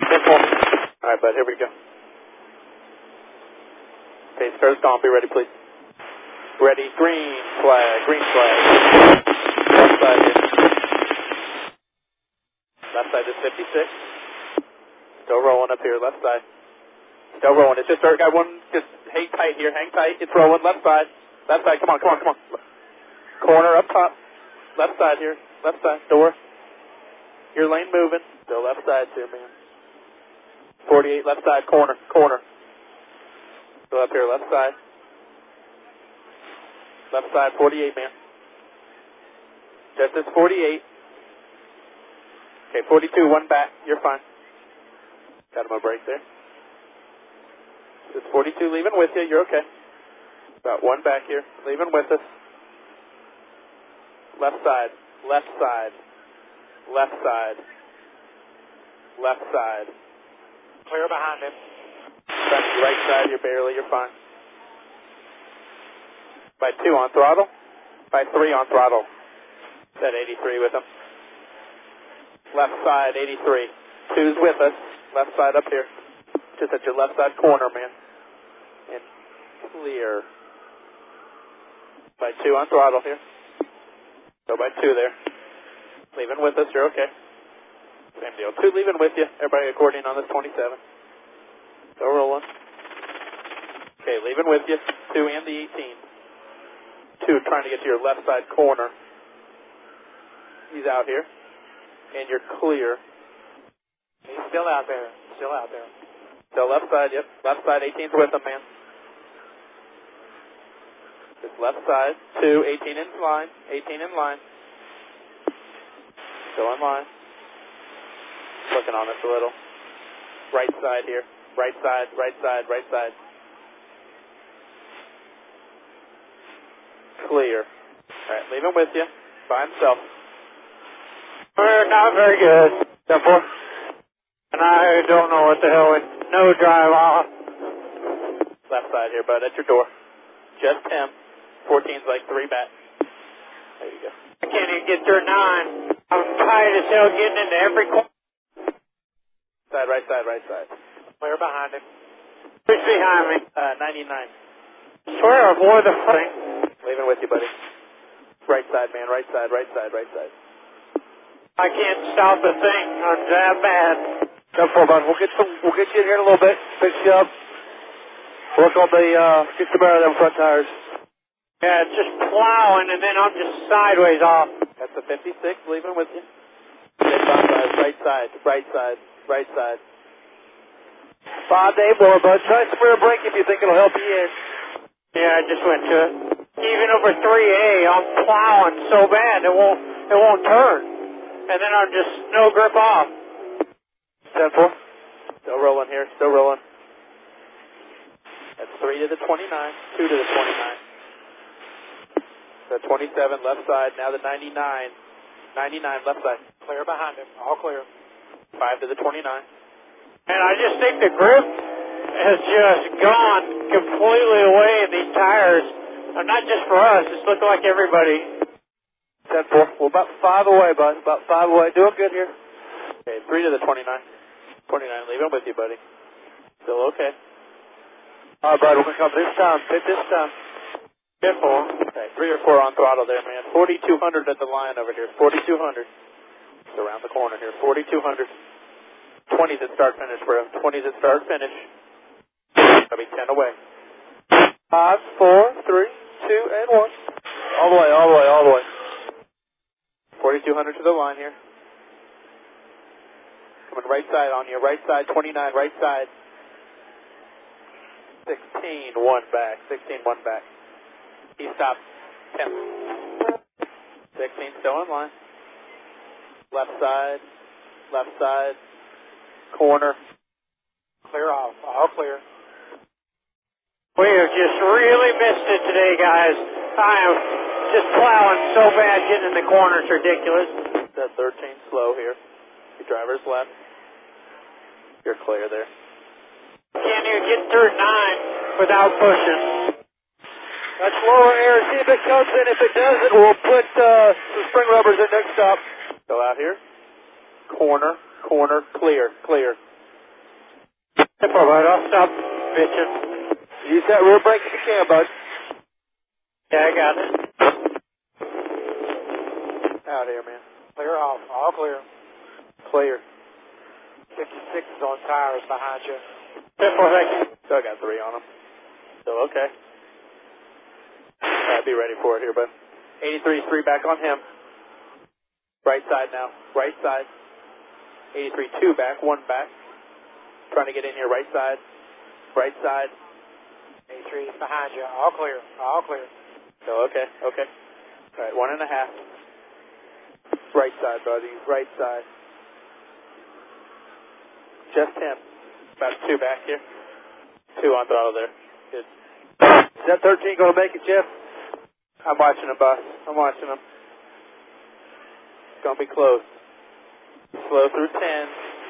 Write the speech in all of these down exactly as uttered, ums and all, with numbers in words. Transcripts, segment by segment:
All right, bud, here we go. Okay, star's gone. Be ready, please. Ready, green flag, green flag. Left side is, left side is fifty-six. Still rolling up here, left side. Still rolling. It's just our guy one, just hang tight here, hang tight. It's rolling, left side. Left side, come on, come on, come on. Corner up top. Left side here, left side, door. Your lane moving. Still left side too, man. forty-eight, left side, corner, corner. Still up here, left side. Left side, forty-eight, man. Just this forty-eight. Okay, forty-two, one back. You're fine. Got him a break there. This forty-two leaving with you. You're okay. About one back here. Leaving with us. Left side. Left side. Left side. Left side. Clear behind him. Back to the right side. You're barely. You're fine. By two on throttle. By three on throttle. Set eighty-three with him. Left side, eighty-three. Two's with us. Left side up here. Just at your left side corner, man. And clear. By two on throttle here. Go by two there. Leaving with us, you're okay. Same deal. Two leaving with you. Everybody according on this twenty-seven. Go rolling. Okay, leaving with you. Two and the eighteen. Two trying to get to your left side corner. He's out here. And you're clear. He's still out there. Still out there. Still left side, yep. Left side, eighteen's with him, man. Just left side. Two, eighteen in line. eighteen in line. Still in line. Looking on us a little. Right side here. Right side, right side, right side. Clear. Alright, leave him with you. By himself. We're not very good. ten four. And I don't know what the hell it... No drive off. Left side here, bud. At your door. Just him. fourteen's like three back. There you go. I can't even get through nine. I'm tired as hell getting into every corner. Side, right side, right side. Clear behind him. Who's behind me? Uh, ninety-nine. I swear I wore the thing. Leaving with you, buddy. Right side, man. Right side, right side, right side. I can't stop the thing. I'm that bad. ten four, bud. We'll get some. We'll get you in here in a little bit. Fix you up. Work on the. Uh, get some air of them front tires. Yeah, it's just plowing, and then I'm just sideways off. That's the fifty-six. Leaving with you. Six on side. Right side. Right side. Right side. Five day more, bud. Try some rear brake if you think it'll help you in. Yeah, I just went to it. Even over three A, I'm plowing so bad it won't it won't turn, and then I'm just no grip off. ten four. Still rolling here. Still rolling. That's three to the twenty-nine. Two to the twenty-nine. The twenty-seven left side. Now the ninety-nine. ninety-nine left side. Clear behind him. All clear. Five to the twenty-nine. And I just think the grip has just gone completely away in these tires. Uh, not just for us, it's looking like everybody. ten four. We're about five away, bud. About five away. Doing good here. Okay, three to the twenty-nine. twenty-nine, leaving with you, buddy. Still okay. All right, bud, we're going to come this time. Hit this time. Hit four. Okay, three or four on throttle there, man. forty-two hundred at the line over here. forty-two hundred. It's around the corner here. forty-two hundred. twenties at start finish for him. twenties at start finish. That'll be ten away. Five, four, three, two, and one. All the way, all the way, all the way. forty-two hundred to the line here. Coming right side on you. Right side, twenty-nine, right side. sixteen, one back. sixteen, one back. He stopped. ten. sixteen still in line. Left side. Left side. Corner. Clear off. All clear. We have just really missed it today, guys. I am just plowing so bad getting in the corner. It's ridiculous. That thirteen slow here. Your driver's left. You're clear there. Can't even get through nine without pushing. That's lower air. See if it comes in. If it doesn't, we'll put uh, some spring rubbers in next stop. Go out here. Corner, corner, clear, clear. Step over, bud. I'll stop bitching. Use that rear brake if you can, bud. Yeah, I got it. Out here, man. Clear off. All clear. Clear. fifty-six is on tires behind you. Step over, thank you. Still got three on them. Still okay. Alright, be ready for it here, bud. eighty-three three back on him. Right side now. Right side. eighty-three two back. One back. Trying to get in here. Right side. Right side. eighty-three behind you. All clear. All clear. Still okay. Okay. Alright, one and a half. Right side, buddy. Right side. Just him. About two back here. Two on throttle there. Good. Is that thirteen going to make it, Jeff? I'm watching him, boss. I'm watching him. It's going to be close. Slow through ten.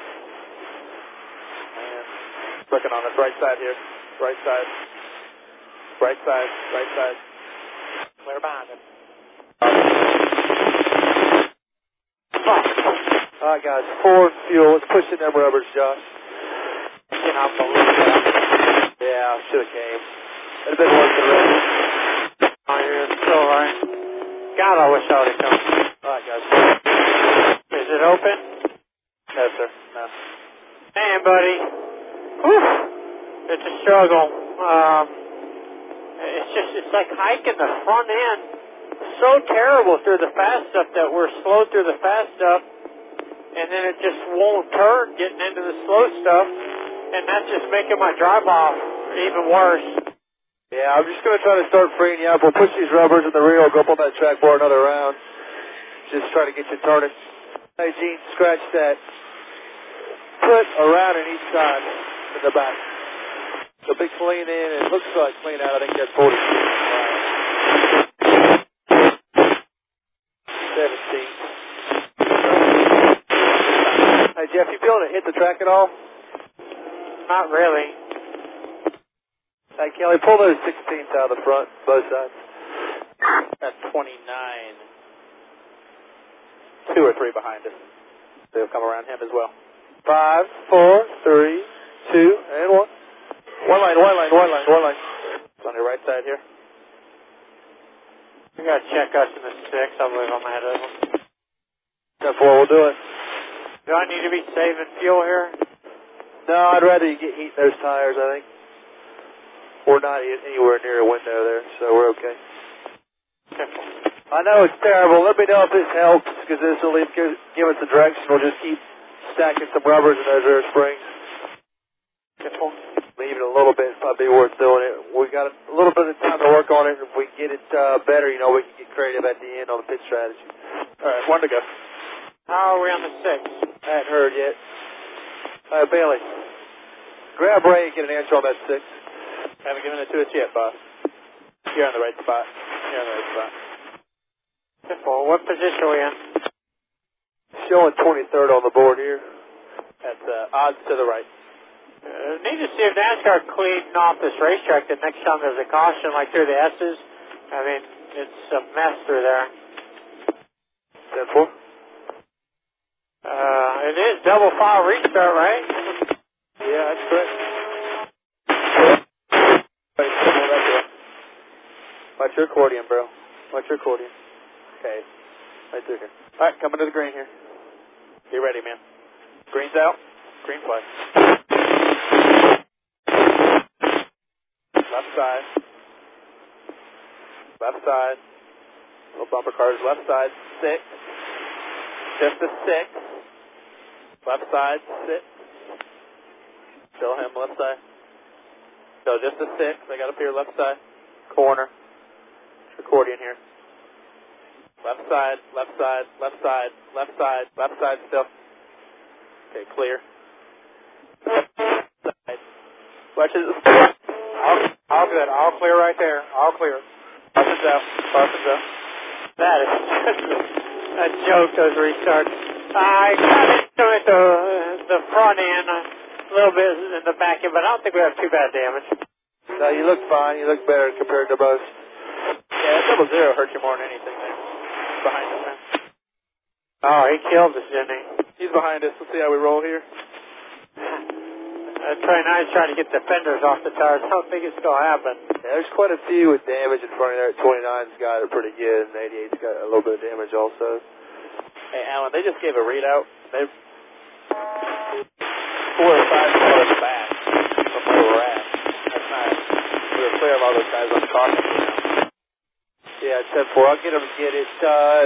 And looking on this right side here. Right side. Right side. Right side. Clear behind him. All right, guys. Four fuel. Let's push in them rubbers, Josh. I cannot believe that. Yeah, should have came. It'd have been worth the rest. Oh, you're so right. God, I wish I would have come. All right, guys. Is it open? No, sir. No. Man, buddy. Whew. It's a struggle. Um, it's just, it's like hiking the front end. So terrible through the fast stuff that we're slow through the fast stuff, and then it just won't turn getting into the slow stuff, and that's just making my drive off even worse. Yeah, I'm just going to try to start freeing you up. We'll push these rubbers in the rear. We'll go up on that track for another round. Just try to get you turning. Hey, Gene, scratch that. Put a round in each side in the back. So big clean in, and it looks like clean out. I think that's forty. seventeen. Hey, Jeff, you feeling it hit the track at all? Not really. Hey, Kelly, pull those sixteens out of the front, both sides. That's twenty-nine. Two or three behind us. They'll come around him as well. Five, four, three, two, and one. One lane, one lane, one lane, one lane. It's on your right side here. We got to check us in the six. I believe I'm ahead of them. That's what we'll do it. Do I need to be saving fuel here? No, I'd rather you get heat those tires, I think. We're not anywhere near a window there, so we're okay. Simple. I know it's terrible. Let me know if this helps, because this will leave, give us the direction. We'll just keep stacking some rubbers in those rear springs. Simple. Leaving a little bit, probably worth doing it. We got a little bit of time to work on it. If we get it uh, better, you know, we can get creative at the end on the pit strategy. All right, one to go. How are we on the six? I hadn't heard yet. Uh, Bailey, grab Ray and get an answer on that six. Haven't given it to us yet, boss. You're on the right spot. You're on the right spot. Simple. What position are we in? Showing twenty-third on the board here. That's uh, odds to the right. Uh, need to see if NASCAR cleaned off this racetrack the next time there's a caution, like through the S's. I mean, it's a mess through there. ten four? Uh, it is double file restart, right? Yeah, that's correct. Watch your accordion, bro. Watch your accordion. Okay. Right through here. All right, coming to the green here. Be ready, man. Green's out. Green flag. Left side. Left side. Little bumper cars. Left side. Six. Just a six. Left side. Six. Still him. Left side. Still just a six. I got up here. Left side. Corner. Accordion here. Left side. Left side. Left side. Left side. Left side still. Okay, clear. Side. Watch it. All, all good. All clear right there. All clear. Caution's out. Caution's out. That is just a joke, those restarts. I got into it, the, the front end, a little bit in the back end, but I don't think we have too bad damage. No, you look fine. You look better compared to most. Yeah, that double zero hurt you more than anything there. Behind us, man. Oh, he killed us, didn't he? He's behind us. Let's see how we roll here. Uh, twenty-nine's trying to get the fenders off the tires. I don't think it's going to happen. Yeah, there's quite a few with damage in front of there. twenty-nine's got it pretty good, and eighty-eight's got a little bit of damage also. Hey, Alan, they just gave a readout. They four or five more at the back from where we're at. That's not. We were clear of all those guys on the caution. Yeah, ten four. I'll get him to get it. Uh,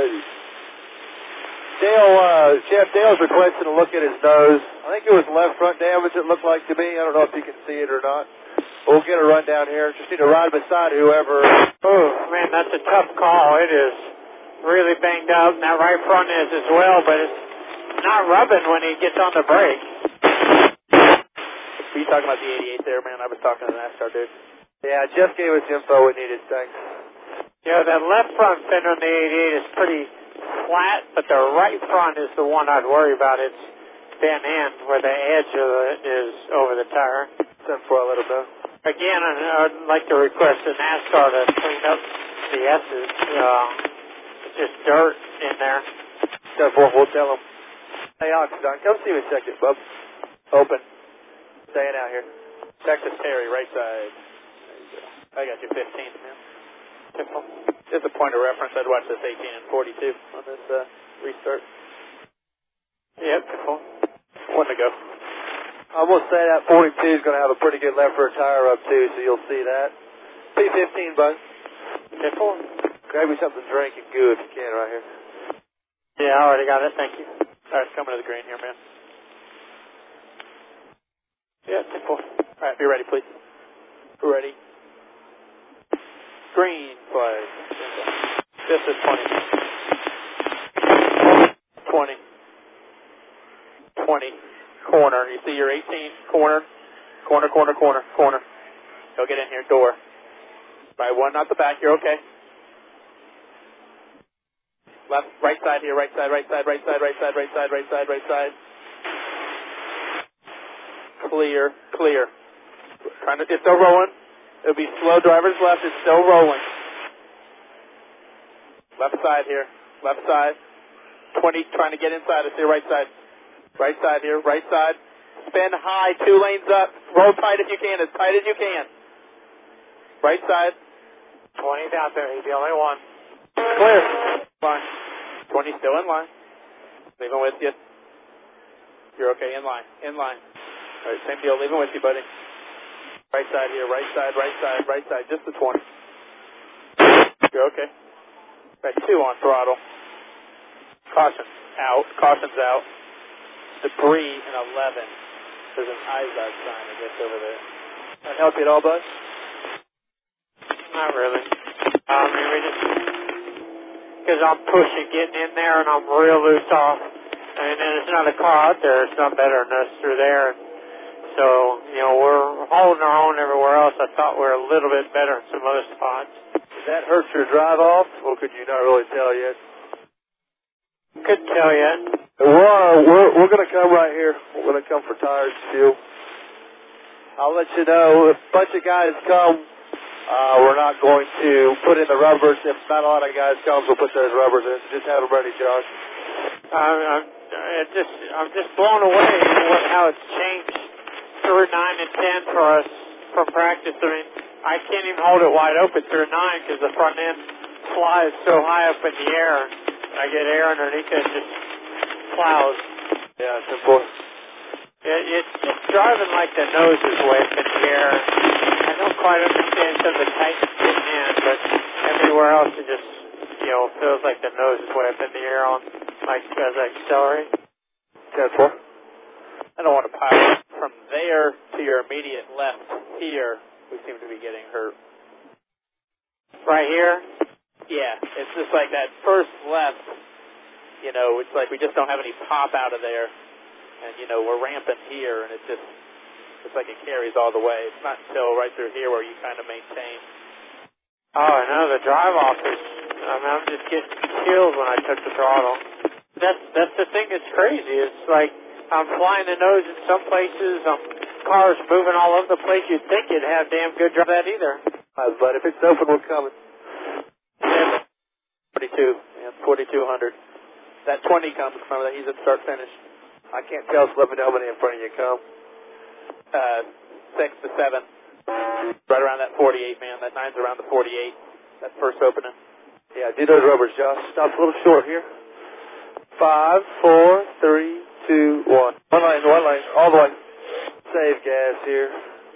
Dale, uh, Jeff Dale's requesting to look at his nose. I think it was left front damage, it looked like to me. I don't know if you can see it or not. We'll get a run down here. Just need to ride beside whoever. Oh, man, that's a tough call. It is really banged up, and that right front is as well, but it's not rubbing when he gets on the brake. Were you talking about the eighty-eight there, man? I was talking to the NASCAR dude. Yeah, Jeff gave us the info we needed. Thanks. Yeah, that left front fender on the eighty-eight is pretty flat, but the right front is the one I'd worry about. It's bent in where the edge of it is over the tire. ten four, I'll let him know. Again, I'd like to request the NASCAR to clean up the S's. Uh, it's just dirt in there. ten four, we'll tell him. Hey, Oxidon, come see me a second, bub. Open. Staying out here. Texas Terry, right side. There you go. I got you fifteenth, man. Simple. Just a point of reference, I'd watch this eighteen and forty-two on this uh, restart. Yep, simple. One to go. I'm going to say that forty-two is going to have a pretty good left rear tire up too, so you'll see that. P fifteen, bud. Simple. Grab me something to drink and goo if you can right here. Yeah, I already got it, thank you. All right, coming to the green here, man. Yeah, simple. All right, be ready, please. Ready. Green flag. This is twenty. twenty. twenty. Corner. You see your eighteen. Corner. Corner, corner, corner, corner. Go get in here. Door. By one, not the back. You're okay. Left, right side here. Right side, right side, right side, right side, right side, right side, right side. Clear, clear. Trying to, it's still rolling. It'll be slow driver's left. It's still rolling. Left side here. Left side. twenty, trying to get inside. It's your right side. Right side here. Right side. Spin high. Two lanes up. Roll tight if you can. As tight as you can. Right side. twenty's out there. He's the only one. Clear. Line. twenty still in line. Leaving with you. You're okay. In line. In line. All right. Same deal. Leaving with you, buddy. Right side here. Right side. Right side. Right side. Just the twenty. You're okay. Got two on throttle. Caution out. Caution's out. Debris in eleven. There's an I Z O C sign, I guess, over there. That help you at all, bud? Not really. I mean, we just, because I'm pushing, getting in there, and I'm real loose off. And then there's another car out there that's not better than us through there. So, you know, we're holding our own everywhere else. I thought we were a little bit better in some other spots. Did that hurt your drive off, or could you not really tell yet? Couldn't tell yet. We're, uh, we're, we're going to come right here. We're going to come for tires and fuel. I'll let you know. If a bunch of guys come, uh, we're not going to put in the rubbers. If not a lot of guys come, we'll put those rubbers in. So just have them ready, Josh. I'm, I'm, it just, I'm just blown away with how it's changed through nine and ten for us from practice. I mean, I can't even hold it wide open through nine because the front end flies so high up in the air. I get air underneath it and just plows. Yeah, it's important. It, it's just driving like the nose is way up in the air. I don't quite understand some of the tightness getting in, but everywhere else it just, you know, feels like the nose is way up in the air on, like, as I accelerate. ten four. I don't want to pile from there to your immediate left here. We seem to be getting hurt. Right here? Yeah, it's just like that first left, you know, it's like we just don't have any pop out of there. And, you know, we're ramping here, and it's just, it's like it carries all the way. It's not until right through here where you kind of maintain. Oh, I know, the drive-off is, I mean, I'm just getting killed when I took the throttle. That's, that's the thing that's crazy. It's like I'm flying the nose in some places, um, cars moving all over the place. You'd think you'd have damn good drive that either. All right, but if it's open, we're coming. Yeah, forty-two, yeah, forty-two hundred. That twenty comes from that. He's at start finish. I can't tell, so let me know when in front of you come. uh, six to seven. Right around that forty-eight, man. That nine's around the forty-eight. That first opening. Yeah, do those rubbers, Josh. Stop a little short here. Five, four, three, two, one. One lane, one lane, all the way. Save gas here.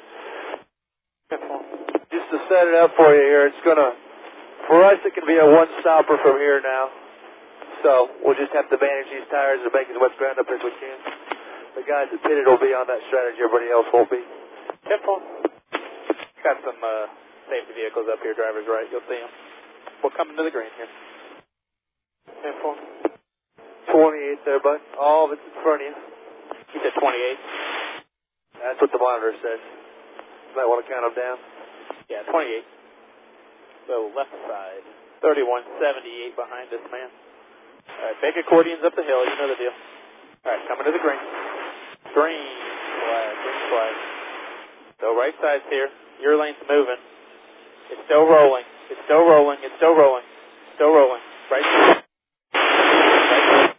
Just to set it up for you here, it's gonna, for us it can be a one-stopper from here now. So, we'll just have to manage these tires and make as much ground up as we can. The guys that pitted will be on that strategy, everybody else won't be. Simple. Got some uh, safety vehicles up here, drivers right, you'll see them. We'll come into the green here. Simple. twenty-eight there, bud. All of it's in front of you. You said twenty-eight? That's what the monitor says. You might want to count them down. Yeah, twenty-eight. So left side. thirty-one seventy-eight behind us, man. All right, big accordions up the hill. You know the deal. All right, coming to the green. Green flag, green flag. So right side's here. Your lane's moving. It's still rolling. It's still rolling. It's still rolling. Still rolling. Right side. Right.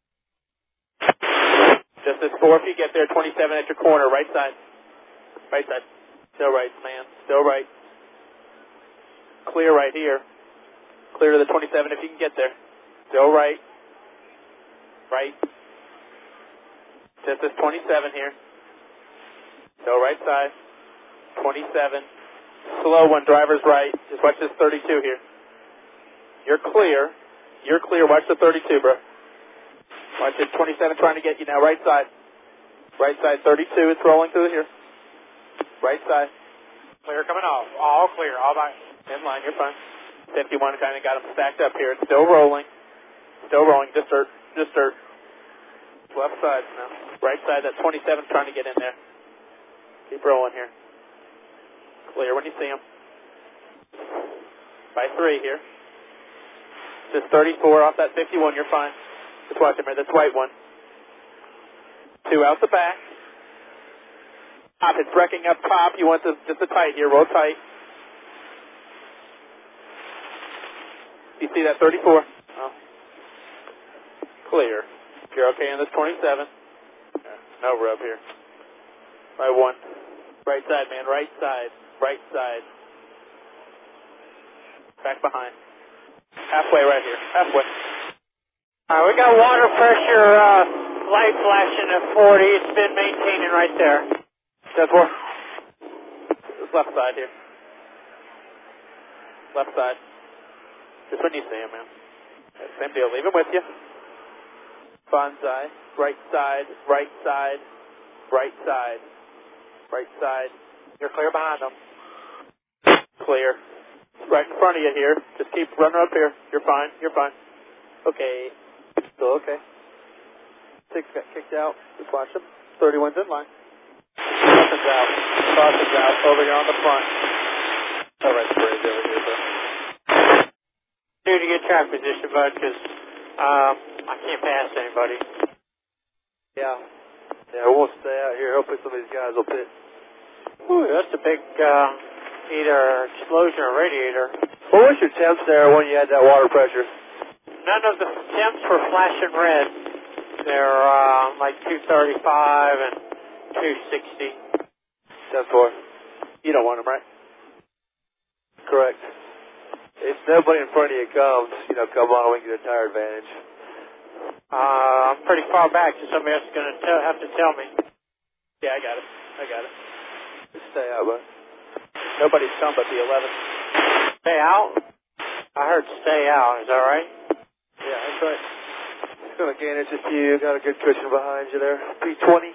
Just as four if you get there. twenty-seven at your corner. Right side. Right side. Still right, man. Still right. Clear right here. Clear to the twenty-seven if you can get there. Still right. Right. Just this twenty-seven here. Still right side. twenty-seven. Slow one, driver's right. Just watch this thirty-two here. You're clear. You're clear. Watch the thirty-two, bro. Watch this twenty-seven trying to get you now. Right side. Right side thirty-two. It's rolling through here. Right side. Clear coming off. All clear. All by. In line. You're fine. fifty-one kind of got them stacked up here. It's still rolling. Still rolling. Just dirt. Just dirt. Left side now. Right side. That twenty-seven trying to get in there. Keep rolling here. Clear when you see them. By three here. Just thirty-four off that fifty-one. You're fine. Just watch him here. This white one. Two out the back. Top. It's wrecking up top. You want the, just a tight here. Roll tight. You see that thirty-four? Oh. Clear. You're okay in this twenty-seven. No rub here. By one. Right side, man. Right side. Right side. Back behind. Halfway right here. Halfway. All right, we got water pressure uh, light flashing at forty. It's been maintaining right there. ten four. This left side here. Left side. Just when you see him, man. Same deal. Leave him with you. Bonsai. Right side. Right side. Right side. Right side. You're clear behind them. Clear. Right in front of you here. Just keep running up here. You're fine. You're fine. Okay. Still okay. Six got kicked out. Just watch them. thirty-one's in line. Caution's out. Caution's out. Over here on the front. All right, bridge over here, bro. Need to get track position, bud, because um, I can't pass anybody. Yeah. Yeah, we won't stay out here. Hopefully some of these guys will pit. Ooh, that's a big uh, either explosion or radiator. What was your temps there when you had that water pressure? None of the temps were flashing red. They're uh, like two thirty-five and two sixty. ten four. You don't want them, right? Correct. If nobody in front of you comes, you know, come on, we can get a tire advantage. Uh, I'm pretty far back, so somebody else is going to have to tell me. Yeah, I got it. I got it. Just stay out, bud. Nobody's come but the eleven. Stay out? I heard stay out. Is that right? Yeah, that's right. It's going to gain it just you. Got a good cushion behind you there. P twenty.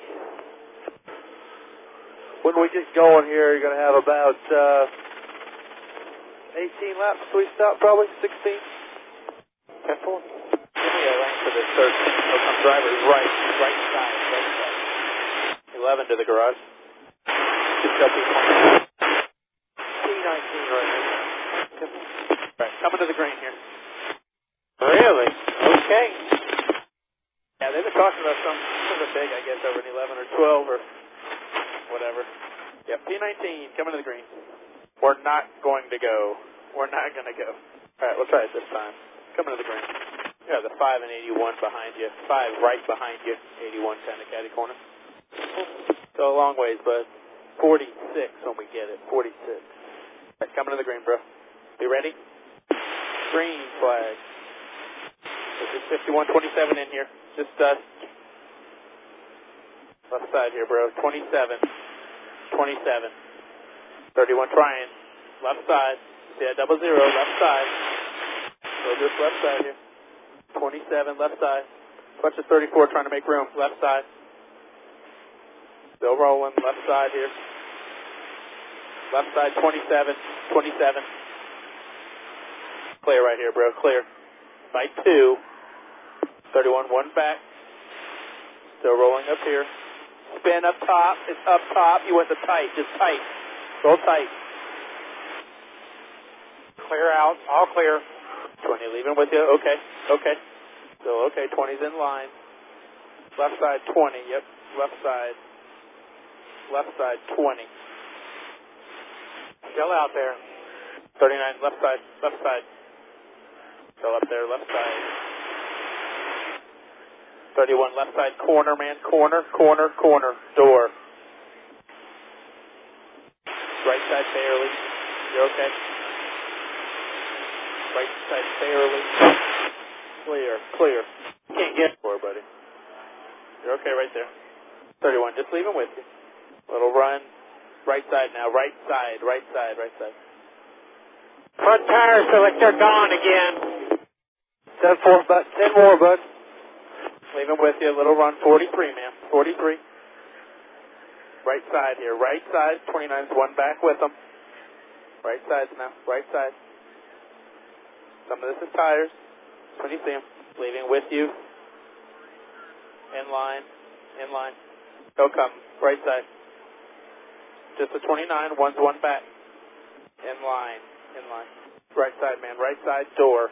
When we get going here, you're going to have about uh, eighteen laps till we stop, probably sixteen. ten four. Give me a lane for this thirteen. So some drivers right, right side, right side. eleven to the garage. Just up P twenty. P nineteen right here. Right, coming to the green here. Really? Okay. Yeah, they've been talking about some sort of big, I guess, over an eleven or twelve or whatever. Yeah, P nineteen coming to the green. We're not going to go. We're not going to go. All right, we'll try it this time. Coming to the green. Yeah, the five and eighty-one behind you. five right behind you. eighty-one kind of caddy corner. So a long ways, bud. forty-six when we get it. forty-six. Right, coming to the green, bro. Be ready? Green flag. This is fifty-one twenty-seven in here. Just uh, left side here, bro. twenty-seven. twenty-seven. thirty-one trying. Left side. See that double zero. Left side. So just left side here. twenty-seven. Left side. Bunch of thirty-four trying to make room. Left side. Still rolling. Left side here. Left side. twenty-seven. twenty-seven. Clear right here, bro. Clear. By two. thirty-one. One back. Still rolling up here. Spin up top. It's up top. You went to tight. Just tight. Roll tight. Clear out. All clear. twenty leaving with you. Okay. Okay. Still okay. twenty's in line. Left side twenty. Yep. Left side. Left side twenty. Still out there. thirty-nine. Left side. Left side. Still up there. Left side. thirty-one. Left side corner, man. Corner. Corner. Corner. Door. Right side barely. You're okay. Right side barely. Clear. Clear. Can't get for, buddy. You're okay right there. thirty-one. Just leave him with you. Little run. Right side now. Right side. Right side. Right side. Front tires feel like they're gone again. ten four, bud. ten more, bud. Leave him with you. Little run. forty-three, man. forty-three. Right side here. Right side. twenty-nine's one back with him. Right sides now. Right side. Some of this is tires. When you see him. Leaving with you. In line. In line. Go come. Right side. Just a twenty-nine. One's one back. In line. In line. Right side, man. Right side door.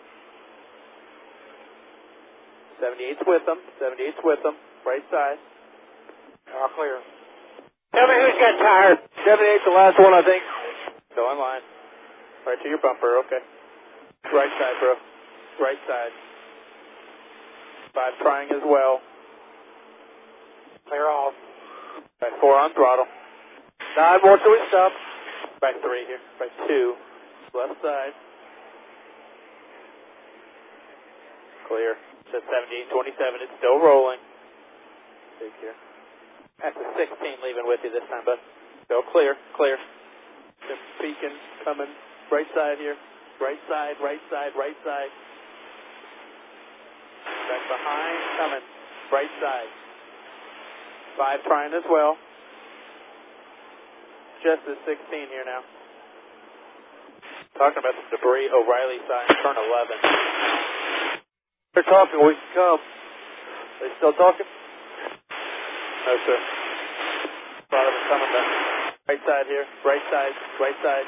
seventy-eight's with them. seventy-eight's with them. Right side. All clear. Tell me who's got tires. seventy-eight's the last one, I think. Still in line. Right to your bumper. Okay. Right side, bro. Right side. Five trying as well. Clear off. Right four on throttle. Nine more till we stop. Right three here. Right two. Left side. Clear. Says seventy-eight twenty-seven. It's still rolling. Take care. That's a sixteen leaving with you this time, bud. Still clear. Clear. Just peeking. Coming. Right side here. Right side. Right side. Right side. Back behind. Coming. Right side. Five trying as well. Just a sixteen here now. Talking about some debris. O'Reilly side. Turn eleven. They're talking. We can come. They still talking? No, sir. Thought of it coming back. Right side here. Right side. Right side.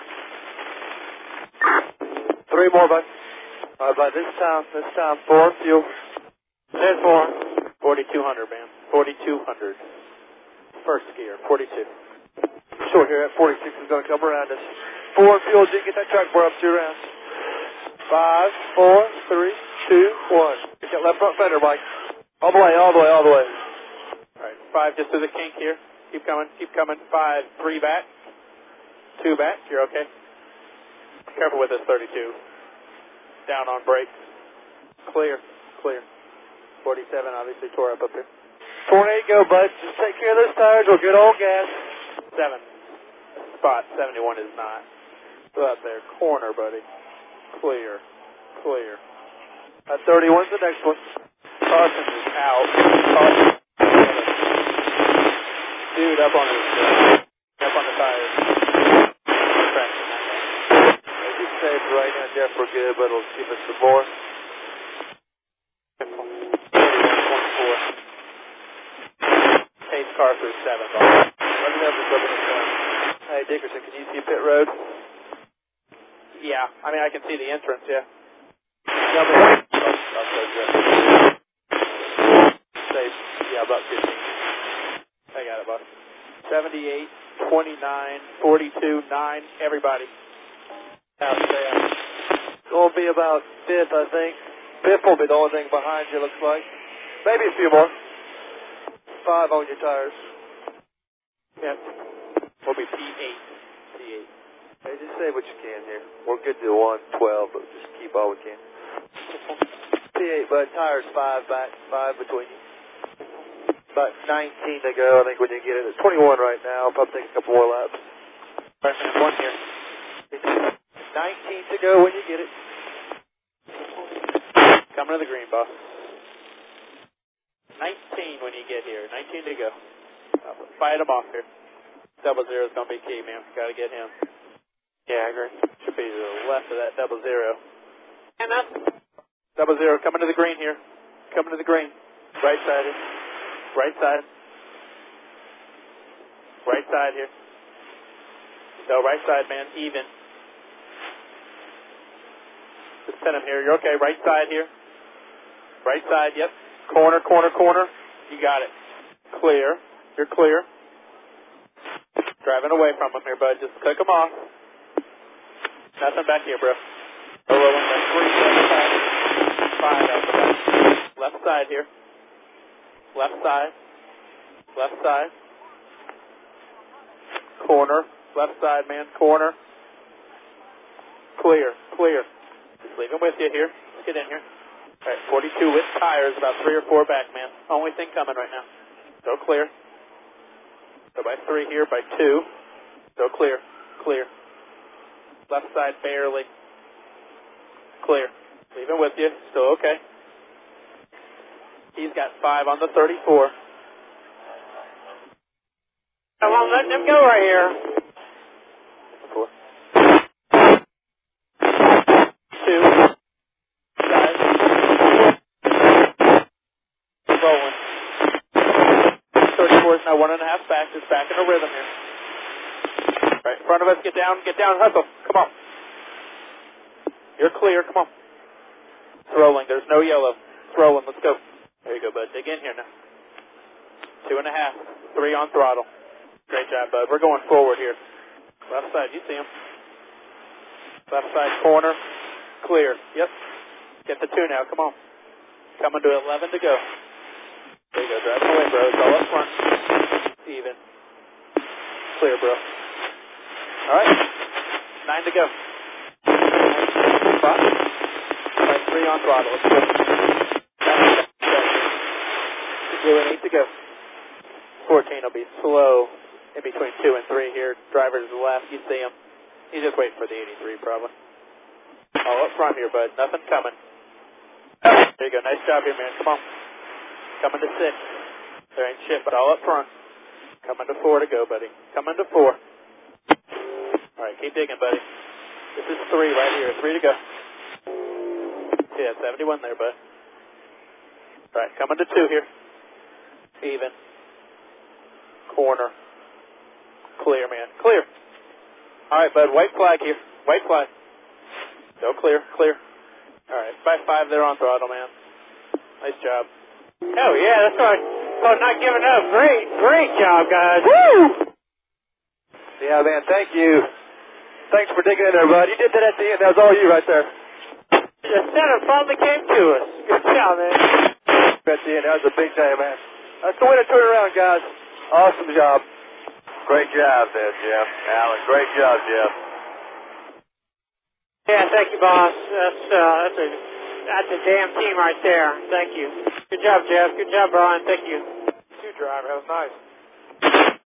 Three more, bud. All right, bud. This time, this time, four fuel. ten four. forty-two hundred, man. forty-two hundred. First gear. forty-two. Short here at forty-six is going to come around us. Four fuel. G, get that track bar up two rounds. Five, four, three, two, one. Get that left front fender, Mike. All the way, all the way, all the way. All right. Five just through the kink here. Keep coming. Keep coming. Five. Three back. Two back. You're okay. Careful with this thirty-two. Down on brakes. Clear. Clear. forty-seven obviously tore up up here. twenty-eight go, bud. Just take care of those tires. We'll get all gas. Seven. Spot. seventy-one is not. Go out there. Corner, buddy. Clear. Clear. At thirty-one's the next one. Carson is out. Carson. Dude, up on his, uh, up on the tires. As you say, for right now, Jeff, we're good, but it'll give us some more. forty-one twenty-four. Pace car through seven. Let me know if it's open in time. Hey, Dickerson, can you see pit road? Yeah, I mean, I can see the entrance, yeah. Yeah, but I'll, I'll say Jeff. Say, yeah, about fifteen. I got it, bud. seventy-eight, twenty-nine, forty-two, nine, everybody. Out there. Going to be about fifth, I think. Fifth will be the only thing behind you, looks like. Maybe a few more. Five on your tires. Yep. Hey, just say what you can here. We're good to one twelve, but just keep all we can. P eight, bud. Tires five back, five between you. About nineteen to go, I think, when you get it. It's twenty-one right now. I'll probably take a couple more laps. All right, man, one here. nineteen to go when you get it. Coming to the green, boss. nineteen when you get here. nineteen to go. Uh, fight him off here. Double zero is going to be key, man. Got to get him. Yeah, I agree. Should be to the left of that double zero. And that's Double zero coming to the green here. Coming to the green. Right side. Right side. Right side here. So right side, man. Even. Just pin him here. You're okay. Right side here. Right side. Yep. Corner, corner, corner. You got it. Clear. You're clear. Driving away from him here, bud. Just click him off. Nothing back here, bro. Oh, rolling back. Three, seven, five. Five out the back. Left side here. Left side. Left side. Corner. Left side, man. Corner. Clear. Clear. Just leave him with you here. Let's get in here. All right, forty-two with tires, about three or four back, man. Only thing coming right now. Go clear. Go by three here, by two. Go clear. Clear. Left side barely. Clear. Leave him with you. Still okay. He's got five on the thirty-four. I won't let them go right here. Four. Two. Five. Rolling. thirty-four is now one and a half back. Just back in a rhythm here. Right in front of us. Get down. Get down. Hustle. Come on. You're clear. Come on. It's rolling. There's no yellow. It's rolling. Let's go. There you go, bud. Dig in here now. Two and a half. Three on throttle. Great job, bud. We're going forward here. Left side. You see him. Left side corner. Clear. Yep. Get the two now. Come on. Coming to eleven to go. There you go. Driving away, bro. It's all up front. Even. Clear, bro. All right. Nine to go. Five. Right, three on throttle. Let's go. Blue and eight to go. fourteen will be slow in between two and three here. Driver's left. You see him. He's just waiting for the eighty-three probably. All up front here, bud. Nothing coming. There you go. Nice job here, man. Come on. Coming to six. There ain't shit, but all up front. Coming to four to go, buddy. Coming to four. All right, keep digging, buddy. This is three right here. Three to go. Yeah, seventy-one there, bud. All right, coming to two here. Even. Corner. Clear, man. Clear. All right, bud. White flag here. White flag. Go clear. Clear. All right. By five there on throttle, man. Nice job. Oh, yeah, that's right. Oh, not giving up. Great, great job, guys. Woo! Yeah, man. Thank you. Thanks for digging in there, bud. You did that at the end. That was all you right there. The center finally came to us. Good job, man. At the end. That was a big day, man. That's the way to turn it around, guys. Awesome job. Great job there, Jeff. Alan, great job, Jeff. Yeah, thank you, boss. That's uh, that's a that's a damn team right there. Thank you. Good job, Jeff. Good job, Brian. Thank you. You driver. That was nice.